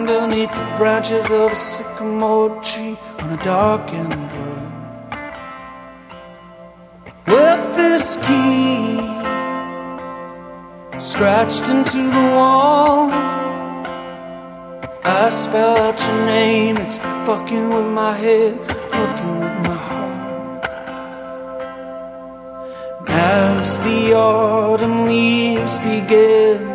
underneath the branches of a sycamore tree on a darkened road. With this key scratched into the wall, I spell out your name. It's fucking with my head, fucking with my heart. And as the autumn leaves begin